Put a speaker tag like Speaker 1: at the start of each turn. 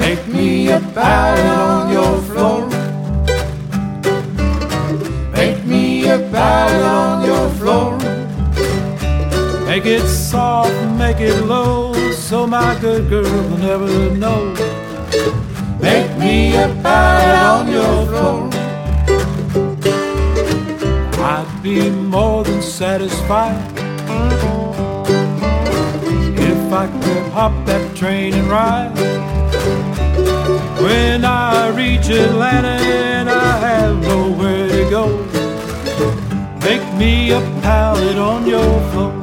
Speaker 1: Make me a ballad on your floor. Make me a ballad on your floor.
Speaker 2: Make it soft, make it low, so my good girl will never know.
Speaker 1: Make me a ballad on your floor.
Speaker 2: I'd be more than satisfied if I could hop that train and ride. When I reach Atlanta and I have nowhere to go, make me a ballad on your floor.